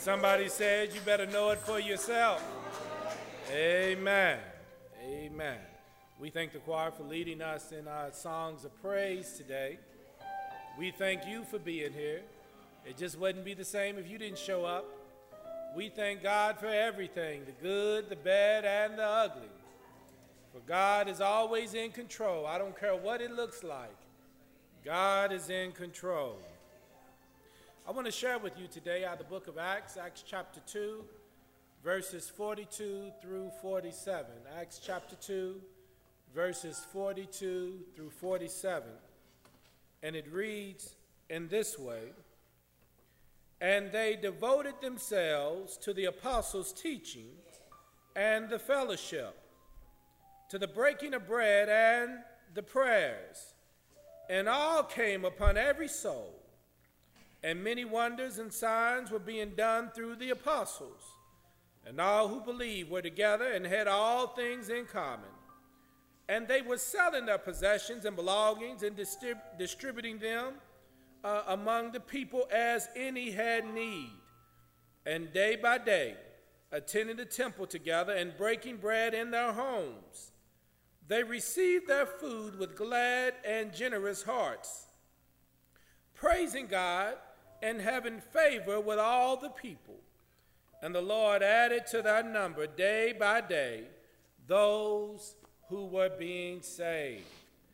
Somebody said you better know it for yourself. Amen. Amen. We thank the choir for leading us in our songs of praise today. We thank you for being here. It just wouldn't be the same if you didn't show up. We thank God for everything, the good, the bad, and the ugly. For God is always in control. I don't care what it looks like. God is in control. I want to share with you today out of the book of Acts, Acts chapter 2, verses 42 through 47. Acts chapter 2, verses 42 through 47. And it reads in this way, "And they devoted themselves to the apostles' teaching and the fellowship, to the breaking of bread and the prayers. And all came upon every soul. And many wonders and signs were being done through the apostles. And all who believed were together and had all things in common. And they were selling their possessions and belongings and distributing them among the people as any had need. And day by day, attending the temple together and breaking bread in their homes, they received their food with glad and generous hearts, praising God and having favor with all the people. And the Lord added to their number day by day those who were being saved."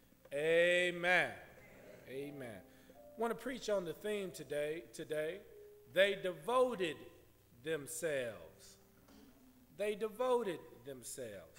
Amen. Amen. I want to preach on the theme today. They devoted themselves. They devoted themselves.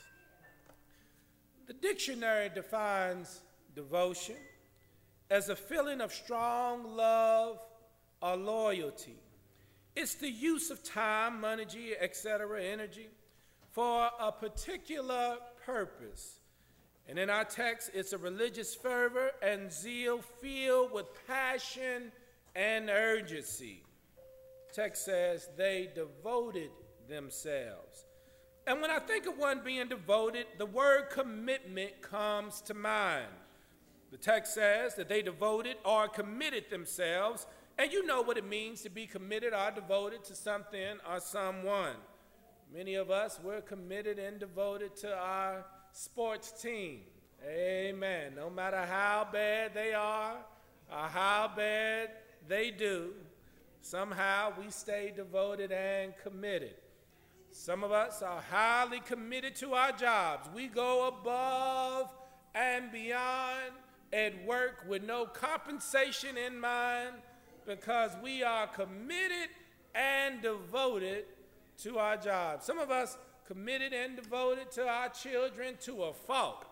The dictionary defines devotion as a feeling of strong love or loyalty. It's the use of time, money, etc., energy for a particular purpose. And in our text, it's a religious fervor and zeal filled with passion and urgency. The text says they devoted themselves. And when I think of one being devoted, the word commitment comes to mind. The text says that they devoted or committed themselves, and you know what it means to be committed or devoted to something or someone. Many of us, we're committed and devoted to our sports team. Amen. No matter how bad they are or how bad they do, somehow we stay devoted and committed. Some of us are highly committed to our jobs. We go above and beyond at work with no compensation in mind because we are committed and devoted to our jobs. Some of us committed and devoted to our children to a fault.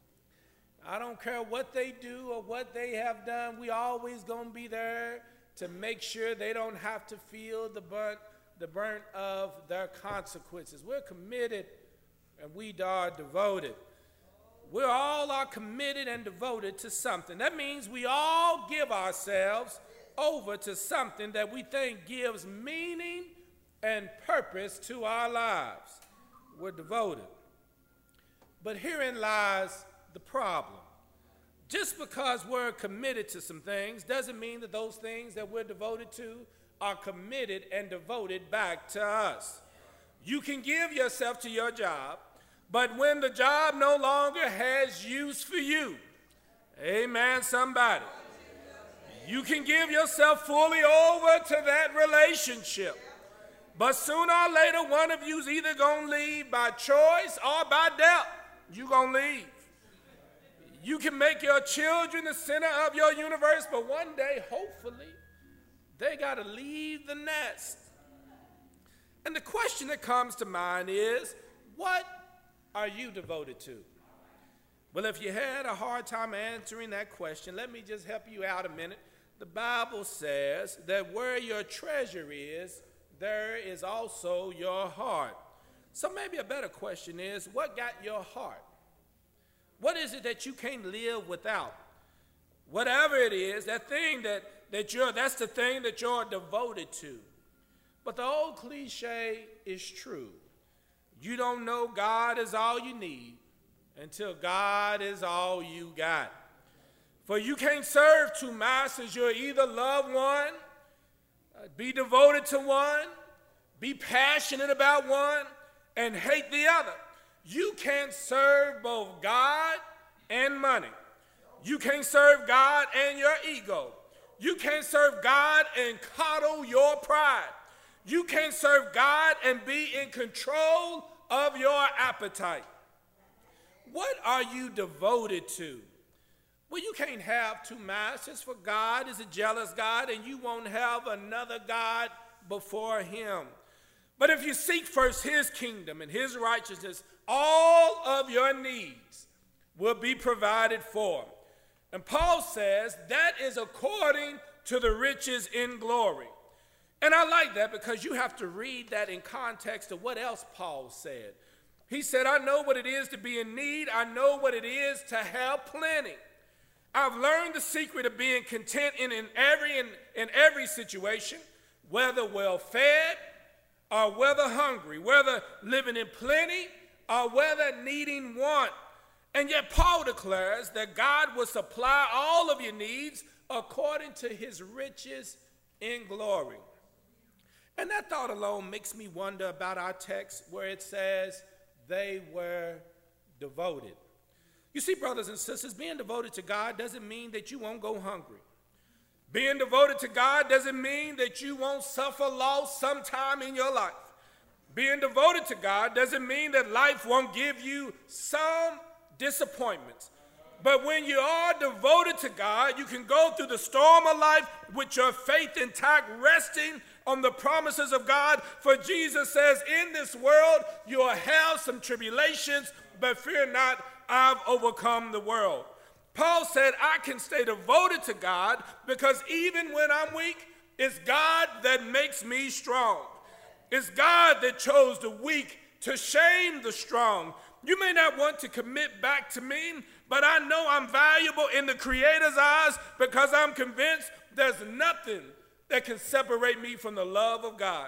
I don't care what they do or what they have done. We always going to be there to make sure they don't have to feel the burnt of their consequences. We're committed and we are devoted. We all are committed and devoted to something. That means we all give ourselves over to something that we think gives meaning and purpose to our lives. We're devoted. But herein lies the problem. Just because we're committed to some things doesn't mean that those things that we're devoted to are committed and devoted back to us. You can give yourself to your job, but when the job no longer has use for you, amen, somebody, you can give yourself fully over to that relationship. But sooner or later, one of you's either going to leave by choice or by death. You're going to leave. You can make your children the center of your universe, but one day, hopefully, they got to leave the nest. And the question that comes to mind is, what are you devoted to? Well, if you had a hard time answering that question, let me just help you out a minute. The Bible says that where your treasure is, there is also your heart. So maybe a better question is, what got your heart? What is it that you can't live without? Whatever it is, that thing that's the thing that you're devoted to. But the old cliche is true. You don't know God is all you need until God is all you got. For you can't serve two masters. You'll either love one, be devoted to one, be passionate about one and hate the other. You can't serve both God and money. You can't serve God and your ego. You can't serve God and coddle your pride. You can't serve God and be in control of your appetite. What are you devoted to? Well, you can't have two masters, for God is a jealous God, and you won't have another God before him. But if you seek first his kingdom and his righteousness, all of your needs will be provided for. And Paul says that is according to the riches in glory. And I like that because you have to read that in context of what else Paul said. He said, I know what it is to be in need. I know what it is to have plenty. I've learned the secret of being content in every situation, whether well-fed or whether hungry, whether living in plenty or whether needing want. And yet Paul declares that God will supply all of your needs according to his riches in glory. And that thought alone makes me wonder about our text where it says they were devoted. You see, brothers and sisters, being devoted to God doesn't mean that you won't go hungry. Being devoted to God doesn't mean that you won't suffer loss sometime in your life. Being devoted to God doesn't mean that life won't give you some disappointments. But when you are devoted to God, you can go through the storm of life with your faith intact, resting on the promises of God. For Jesus says, in this world you will have some tribulations, but fear not, I've overcome the world. Paul said, I can stay devoted to God because even when I'm weak, it's God that makes me strong. It's God that chose the weak to shame the strong. You may not want to commit back to me, but I know I'm valuable in the Creator's eyes because I'm convinced there's nothing that can separate me from the love of God.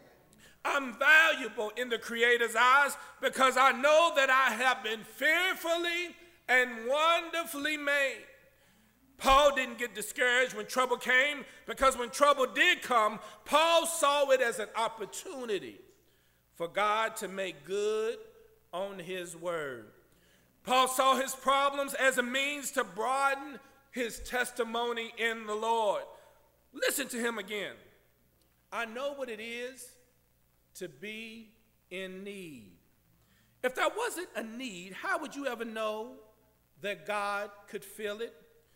I'm valuable in the Creator's eyes because I know that I have been fearfully and wonderfully made. Paul didn't get discouraged when trouble came because when trouble did come, Paul saw it as an opportunity for God to make good on his word. Paul saw his problems as a means to broaden his testimony in the Lord. Listen to him again. I know what it is to be in need. If there wasn't a need, how would you ever know that God could fill it?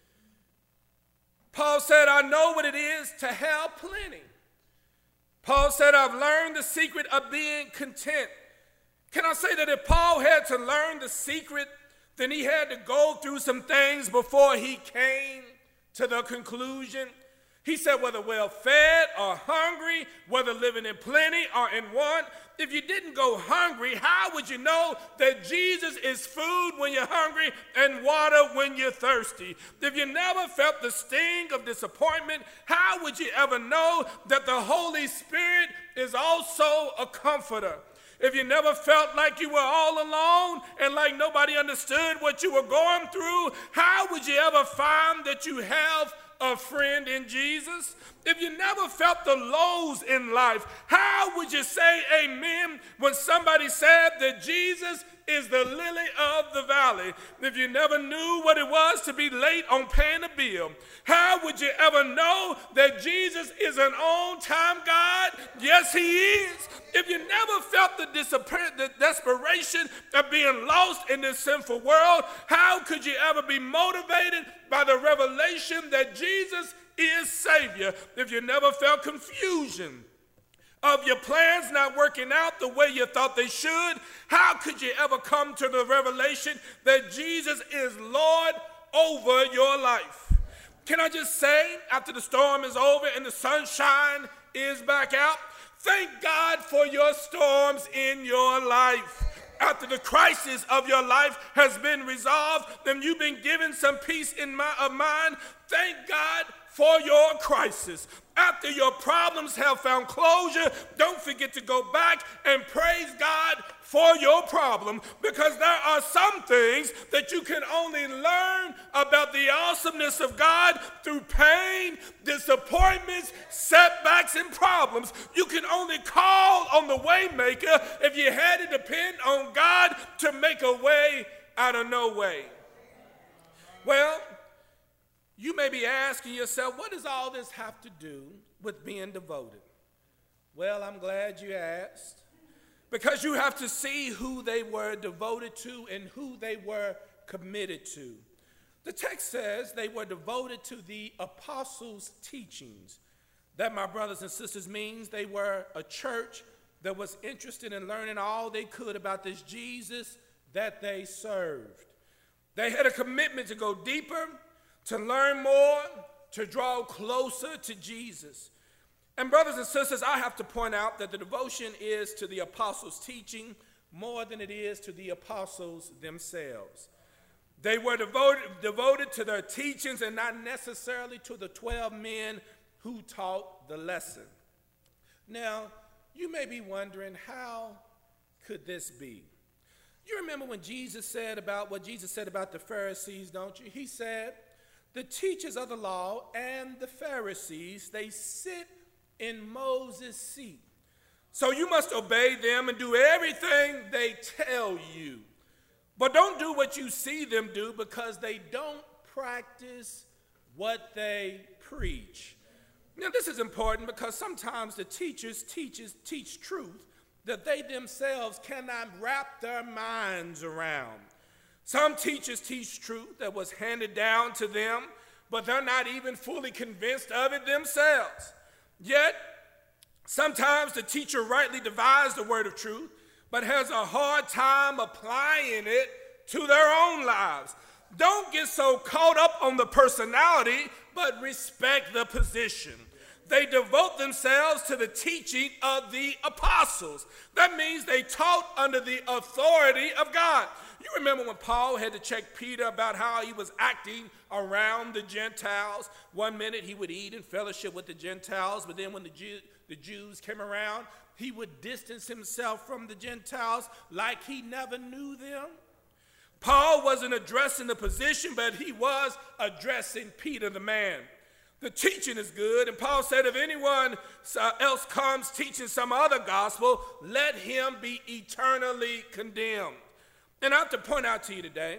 Paul said, I know what it is to have plenty. Paul said, I've learned the secret of being content. Can I say that if Paul had to learn the secret, then he had to go through some things before he came to the conclusion? He said, whether well-fed or hungry, whether living in plenty or in want, if you didn't go hungry, how would you know that Jesus is food when you're hungry and water when you're thirsty? If you never felt the sting of disappointment, how would you ever know that the Holy Spirit is also a comforter? If you never felt like you were all alone and like nobody understood what you were going through, how would you ever find that you have a friend in Jesus? If you never felt the lows in life, how would you say amen when somebody said that Jesus is the lily of the valley? If you never knew what it was to be late on paying a bill, how would you ever know that Jesus is an on-time God? Yes, he is. If you never felt the desperation of being lost in this sinful world, how could you ever be motivated by the revelation that Jesus is Savior? If you never felt confusion of your plans not working out the way you thought they should, how could you ever come to the revelation that Jesus is Lord over your life? Can I just say, after the storm is over and the sunshine is back out, thank God for your storms in your life. After the crisis of your life has been resolved, then you've been given some peace of mind. Thank God for your crisis. After your problems have found closure, don't forget to go back and praise God for your problem, because there are some things that you can only learn about the awesomeness of God through pain, disappointments, setbacks, and problems. You can only call on the way maker if you had to depend on God to make a way out of no way. Well, you may be asking yourself, what does all this have to do with being devoted? Well, I'm glad you asked, because you have to see who they were devoted to and who they were committed to. The text says they were devoted to the apostles' teachings. That, my brothers and sisters, means they were a church that was interested in learning all they could about this Jesus that they served. They had a commitment to go deeper, to learn more, to draw closer to Jesus. And brothers and sisters, I have to point out that the devotion is to the apostles' teaching more than it is to the apostles themselves. They were devoted to their teachings and not necessarily to the 12 men who taught the lesson. Now, you may be wondering, how could this be? You remember when Jesus said about what Jesus said about the Pharisees, don't you? He said, the teachers of the law and the Pharisees, they sit in Moses' seat. So you must obey them and do everything they tell you. But don't do what you see them do, because they don't practice what they preach. Now, this is important because sometimes the teachers teach truth that they themselves cannot wrap their minds around. Some teachers teach truth that was handed down to them, but they're not even fully convinced of it themselves. Yet, sometimes the teacher rightly divides the word of truth, but has a hard time applying it to their own lives. Don't get so caught up on the personality, but respect the position. They devote themselves to the teaching of the apostles. That means they taught under the authority of God. You remember when Paul had to check Peter about how he was acting around the Gentiles? One minute he would eat and fellowship with the Gentiles, but then when the Jews came around, he would distance himself from the Gentiles like he never knew them. Paul wasn't addressing the position, but he was addressing Peter the man. The teaching is good, and Paul said if anyone else comes teaching some other gospel, let him be eternally condemned. And I have to point out to you today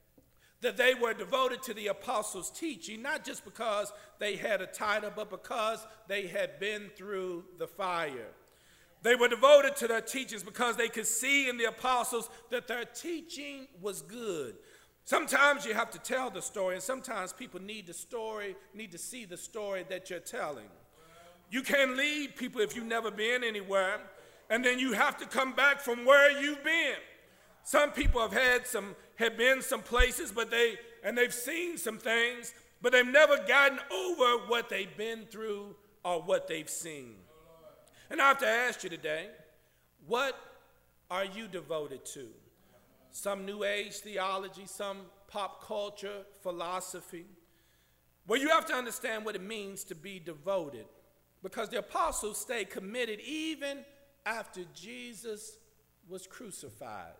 that they were devoted to the apostles' teaching, not just because they had a title, but because they had been through the fire. They were devoted to their teachings because they could see in the apostles that their teaching was good. Sometimes you have to tell the story, and sometimes people need to see the story that you're telling. You can't lead people if you've never been anywhere, and then you have to come back from where you've been. Some people have been some places, they've seen some things, but they've never gotten over what they've been through or what they've seen. And I have to ask you today, what are you devoted to? Some New Age theology, some pop culture philosophy? Well, you have to understand what it means to be devoted, because the apostles stayed committed even after Jesus was crucified.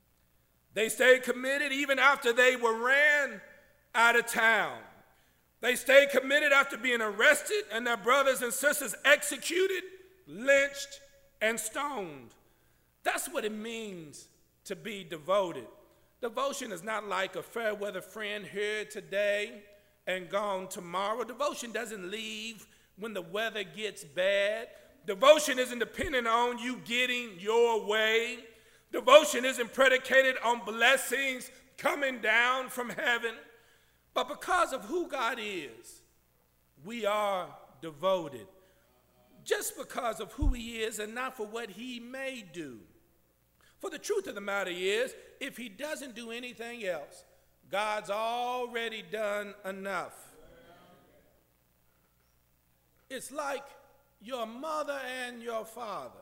They stayed committed even after they were ran out of town. They stayed committed after being arrested and their brothers and sisters executed, lynched, and stoned. That's what it means to be devoted. Devotion is not like a fair weather friend here today and gone tomorrow. Devotion doesn't leave when the weather gets bad. Devotion isn't dependent on you getting your way. Devotion isn't predicated on blessings coming down from heaven. But because of who God is, we are devoted. Just because of who he is and not for what he may do. For the truth of the matter is, if he doesn't do anything else, God's already done enough. It's like your mother and your father.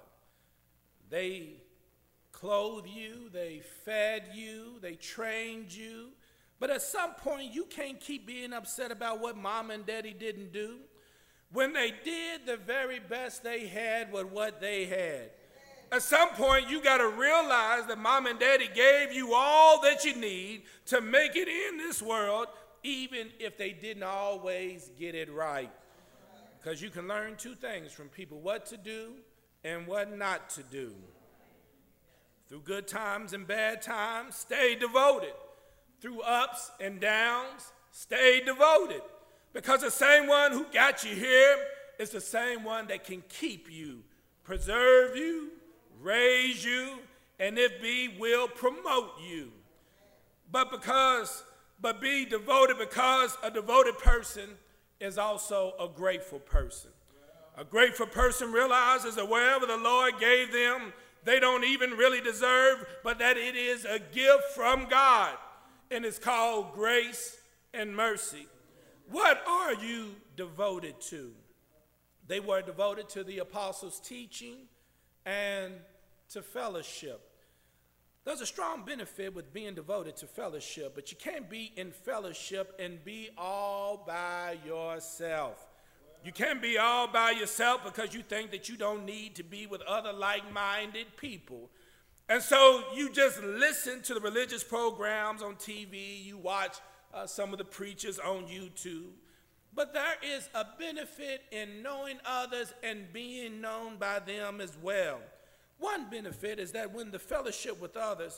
They clothed you, they fed you, they trained you, But at some point, you can't keep being upset about what mom and daddy didn't do. When they did the very best they had with what they had. At some point, you got to realize that mom and daddy gave you all that you need to make it in this world, even if they didn't always get it right. Because you can learn two things from people: what to do and what not to do. Through good times and bad times, stay devoted. Through ups and downs, stay devoted. Because the same one who got you here is the same one that can keep you, preserve you, raise you, and if be, will promote you. But be devoted, because a devoted person is also a grateful person. A grateful person realizes that wherever the Lord gave them, they don't even really deserve, but that it is a gift from God, and it's called grace and mercy. What are you devoted to? They were devoted to the apostles' teaching and to fellowship. There's a strong benefit with being devoted to fellowship, but you can't be in fellowship and be all by yourself. You can't be all by yourself because you think that you don't need to be with other like-minded people. And so you just listen to the religious programs on TV, you watch some of the preachers on YouTube. But there is a benefit in knowing others and being known by them as well. One benefit is that when you fellowship with others,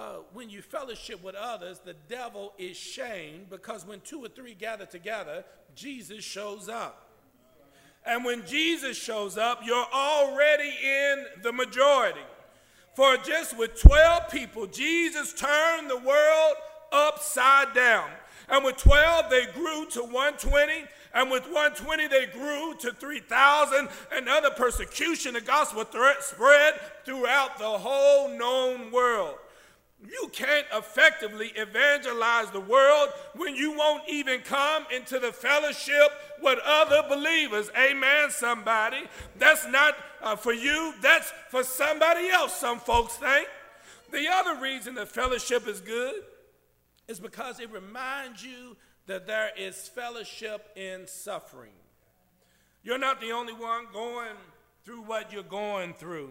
the devil is shamed, because when 2 or 3 gather together, Jesus shows up. And when Jesus shows up, you're already in the majority. For just with 12 people, Jesus turned the world upside down. And with 12, they grew to 120. And with 120, they grew to 3,000. And under persecution, the gospel spread throughout the whole known world. You can't effectively evangelize the world when you won't even come into the fellowship with other believers. Amen, somebody. That's not for you. That's for somebody else, some folks think. The other reason that fellowship is good is because it reminds you that there is fellowship in suffering. You're not the only one going through what you're going through.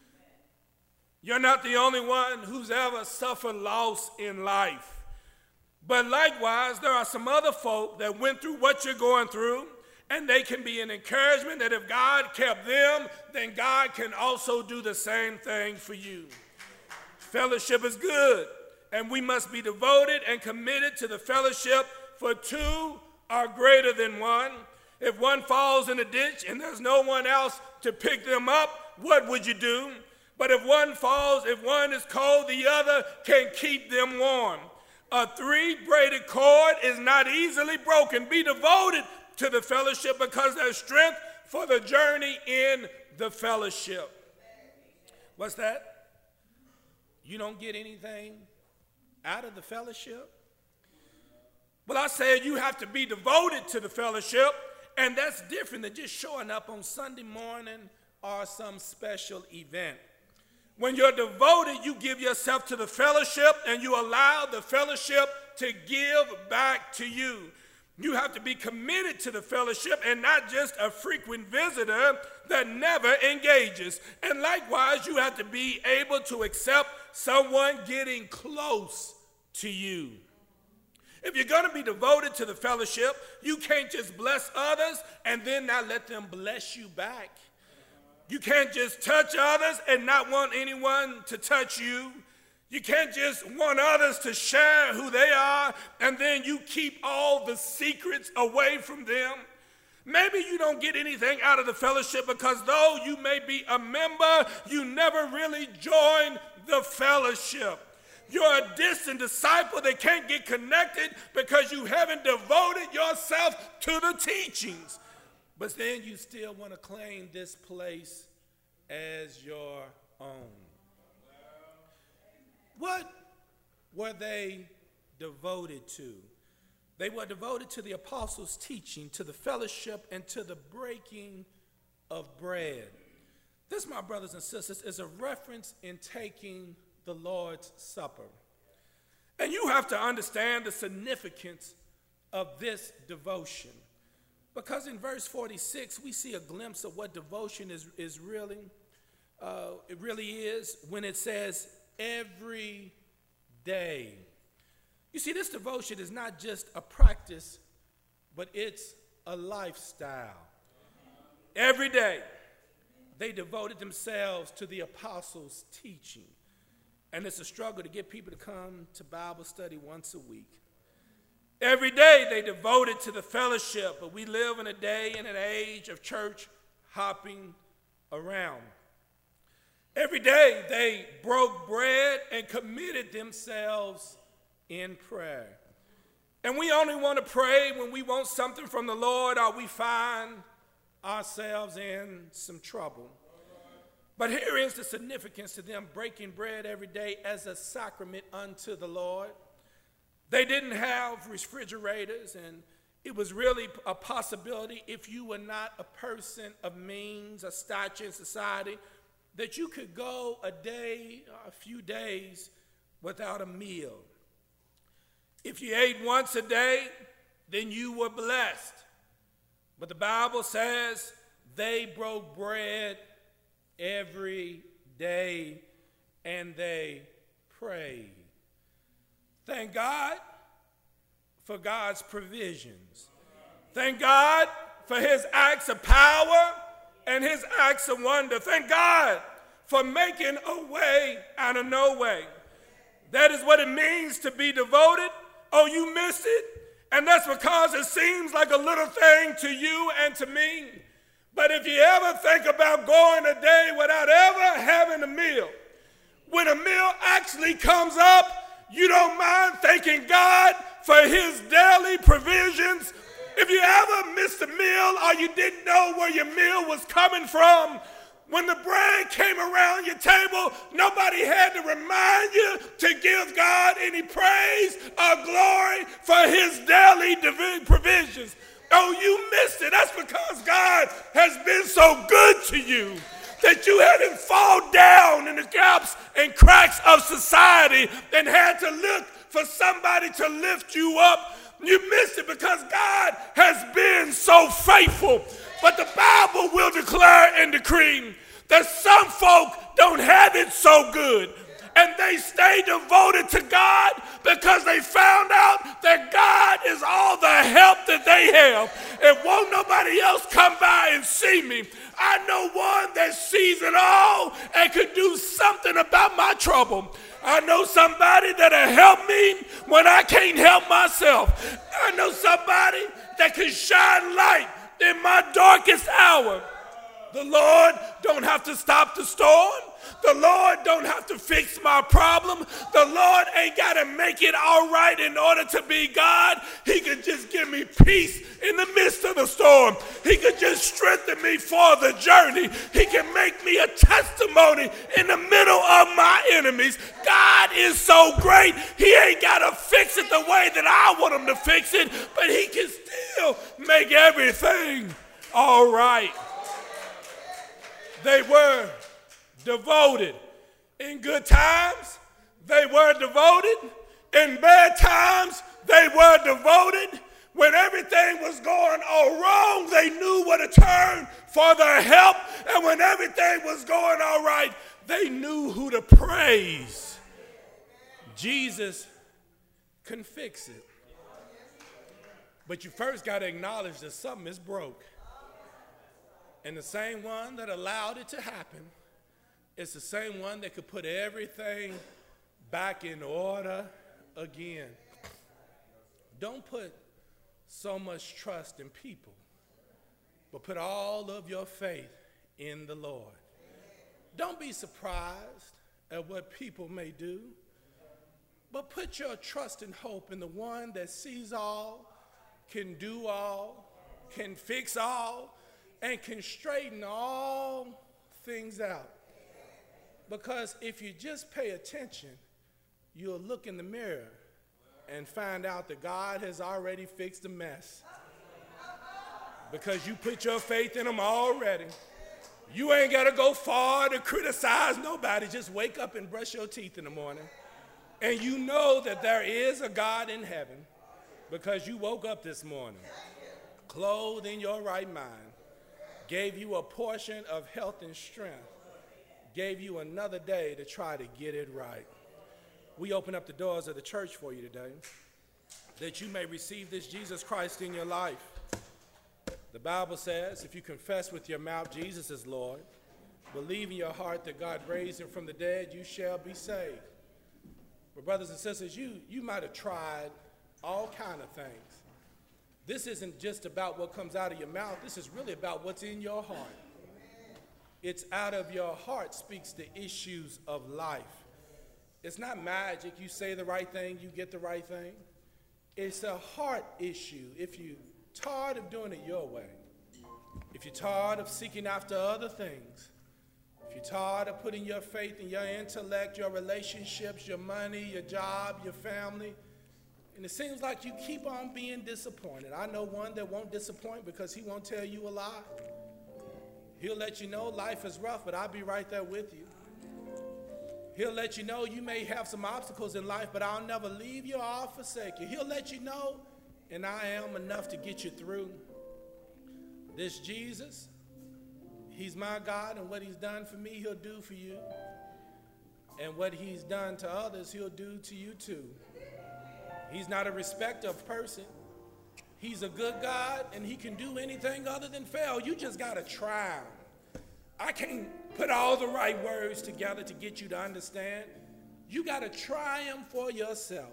You're not the only one who's ever suffered loss in life. But likewise, there are some other folk that went through what you're going through, and they can be an encouragement that if God kept them, then God can also do the same thing for you. Fellowship is good, and we must be devoted and committed to the fellowship, for 2 are greater than 1. If one falls in a ditch and there's no one else to pick them up, what would you do? But if one falls, if one is cold, the other can keep them warm. A 3-braided cord is not easily broken. Be devoted to the fellowship, because there's strength for the journey in the fellowship. What's that? You don't get anything out of the fellowship? Well, I said you have to be devoted to the fellowship, and that's different than just showing up on Sunday morning or some special event. When you're devoted, you give yourself to the fellowship, and you allow the fellowship to give back to you. You have to be committed to the fellowship and not just a frequent visitor that never engages. And likewise, you have to be able to accept someone getting close to you. If you're going to be devoted to the fellowship, you can't just bless others and then not let them bless you back. You can't just touch others and not want anyone to touch you. You can't just want others to share who they are and then you keep all the secrets away from them. Maybe you don't get anything out of the fellowship because though you may be a member, you never really join the fellowship. You're a distant disciple that can't get connected because you haven't devoted yourself to the teachings. But then you still want to claim this place as your own. What were they devoted to? They were devoted to the apostles' teaching, to the fellowship, and to the breaking of bread. This, my brothers and sisters, is a reference in taking the Lord's Supper. And you have to understand the significance of this devotion. Because in verse 46, we see a glimpse of what devotion is really. It really is when it says every day. You see, this devotion is not just a practice, but it's a lifestyle. Every day, they devoted themselves to the apostles' teaching. And it's a struggle to get people to come to Bible study once a week. Every day they devoted to the fellowship, but we live in a day and an age of church hopping around. Every day they broke bread and committed themselves in prayer. And we only want to pray when we want something from the Lord or we find ourselves in some trouble. But here is the significance to them breaking bread every day as a sacrament unto the Lord. They didn't have refrigerators, and it was really a possibility if you were not a person of means, a stature in society, that you could go a day, a few days without a meal. If you ate once a day, then you were blessed. But the Bible says they broke bread every day and they prayed. Thank God for God's provisions. Thank God for his acts of power and his acts of wonder. Thank God for making a way out of no way. That is what it means to be devoted. Oh, you missed it? And that's because it seems like a little thing to you and to me. But if you ever think about going a day without ever having a meal, when a meal actually comes up, you don't mind thanking God for his daily provisions. If you ever missed a meal or you didn't know where your meal was coming from, when the bread came around your table, nobody had to remind you to give God any praise or glory for his daily provisions. Oh, you missed it. That's because God has been so good to you that you hadn't fallen down in the gaps and cracks of society and had to look for somebody to lift you up. You missed it because God has been so faithful. But the Bible will declare and decree that some folk don't have it so good. And they stay devoted to God because they found out that God is all the help that they have. And won't nobody else come by and see me. I know one that sees it all and could do something about my trouble. I know somebody that'll help me when I can't help myself. I know somebody that can shine light in my darkest hour. The Lord don't have to stop the storm. The Lord don't have to fix my problem. The Lord ain't got to make it all right in order to be God. He can just give me peace in the midst of the storm. He can just strengthen me for the journey. He can make me a testimony in the middle of my enemies. God is so great. He ain't got to fix it the way that I want him to fix it, but he can still make everything all right. They were devoted. In good times, they were devoted. In bad times, they were devoted. When everything was going all wrong, they knew where to turn for their help. And when everything was going all right, they knew who to praise. Jesus can fix it. But you first got to acknowledge that something is broke. And the same one that allowed it to happen, it's the same one that could put everything back in order again. Don't put so much trust in people, but put all of your faith in the Lord. Don't be surprised at what people may do, but put your trust and hope in the one that sees all, can do all, can fix all, and can straighten all things out. Because if you just pay attention, you'll look in the mirror and find out that God has already fixed the mess. Because you put your faith in him already. You ain't got to go far to criticize nobody. Just wake up and brush your teeth in the morning. And you know that there is a God in heaven because you woke up this morning, clothed in your right mind, gave you a portion of health and strength, gave you another day to try to get it right. We open up the doors of the church for you today that you may receive this Jesus Christ in your life. The Bible says if you confess with your mouth Jesus is Lord, believe in your heart that God raised him from the dead, you shall be saved. But brothers and sisters, you might have tried all kind of things. This isn't just about what comes out of your mouth. This is really about what's in your heart. It's out of your heart speaks the issues of life. It's not magic. You say the right thing, you get the right thing. It's a heart issue. If you're tired of doing it your way, if you're tired of seeking after other things, if you're tired of putting your faith in your intellect, your relationships, your money, your job, your family, and it seems like you keep on being disappointed. I know one that won't disappoint because he won't tell you a lie. He'll let you know life is rough, but I'll be right there with you. He'll let you know you may have some obstacles in life, but I'll never leave you or forsake you. He'll let you know, and I am enough to get you through. This Jesus, he's my God, and what he's done for me, he'll do for you. And what he's done to others, he'll do to you too. He's not a respecter of person. He's a good God, and he can do anything other than fail. You just got to try him. I can't put all the right words together to get you to understand. You got to try him for yourself.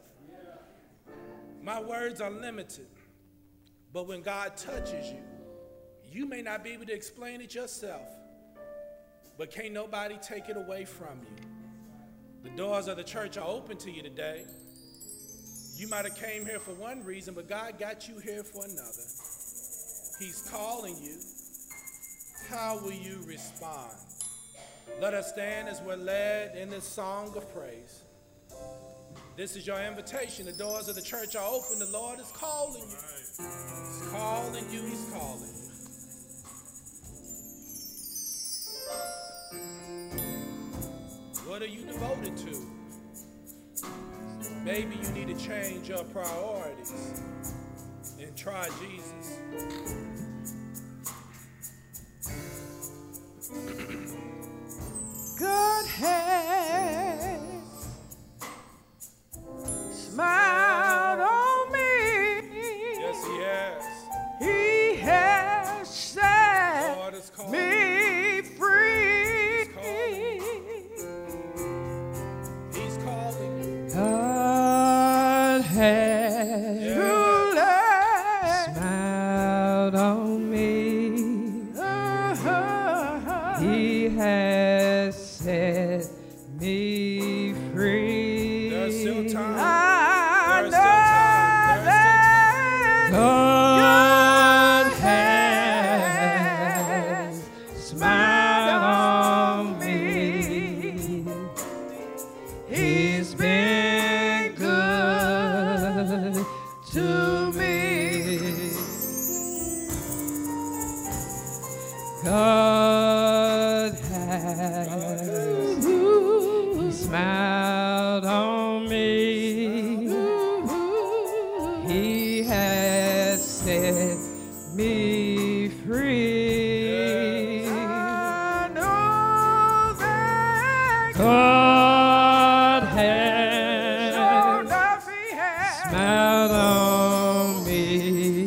My words are limited, but when God touches you, you may not be able to explain it yourself, but can't nobody take it away from you. The doors of the church are open to you today. You might have came here for one reason, but God got you here for another. He's calling you. How will you respond? Let us stand as we're led in this song of praise. This is your invitation. The doors of the church are open. The Lord is calling you. He's calling you. He's calling you. What are you devoted to? Maybe you need to change your priorities and try Jesus. God has smiled on me. Yes, he has. He has set Lord is calling. me free. He's calling you. God has truly smiled on me. He has set me free. There's still time. I There's still time. God has smiled on me. He's been good to me. God has smiled on me. He has set me free. I know that God has smiled on me.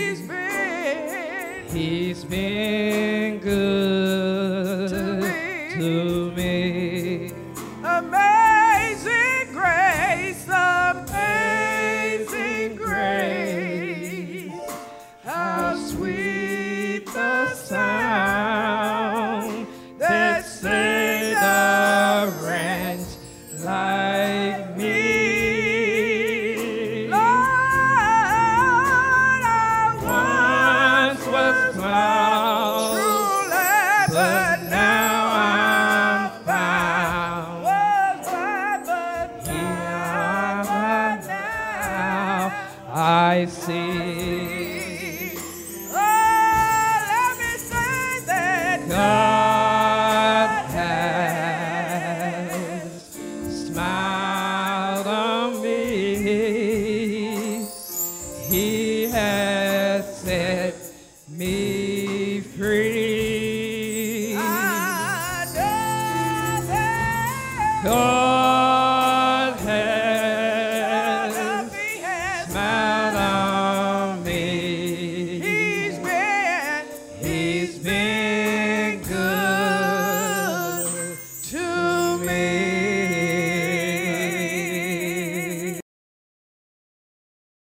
He's been good to me. Amazing grace, amazing grace. How sweet the sound that saved a wretch like me. Lord, I once was lost, but now I'm found. But now I see.